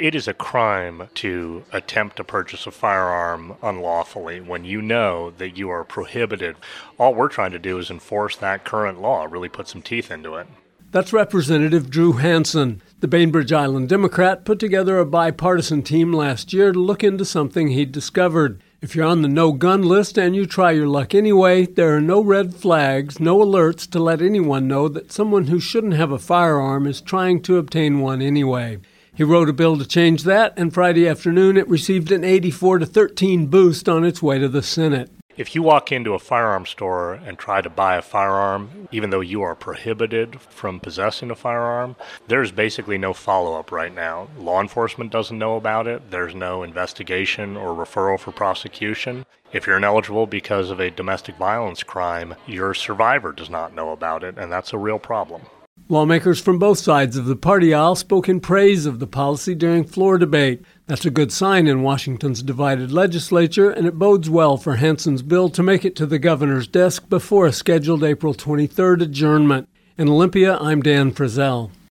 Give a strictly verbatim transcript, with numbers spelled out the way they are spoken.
It is a crime to attempt to purchase a firearm unlawfully when you know that you are prohibited. All we're trying to do is enforce that current law, really put some teeth into it. That's Representative Drew Hansen. The Bainbridge Island Democrat put together a bipartisan team last year to look into something he'd discovered. If you're on the no-gun list and you try your luck anyway, there are no red flags, no alerts to let anyone know that someone who shouldn't have a firearm is trying to obtain one anyway. He wrote a bill to change that, and Friday afternoon it received an eighty-four to thirteen boost on its way to the Senate. If you walk into a firearm store and try to buy a firearm, even though you are prohibited from possessing a firearm, there's basically no follow-up right now. Law enforcement doesn't know about it. There's no investigation or referral for prosecution. If you're ineligible because of a domestic violence crime, your survivor does not know about it, and that's a real problem. Lawmakers from both sides of the party aisle spoke in praise of the policy during floor debate. That's a good sign in Washington's divided legislature, and it bodes well for Hansen's bill to make it to the governor's desk before a scheduled April twenty-third adjournment. In Olympia, I'm Dan Frizzell.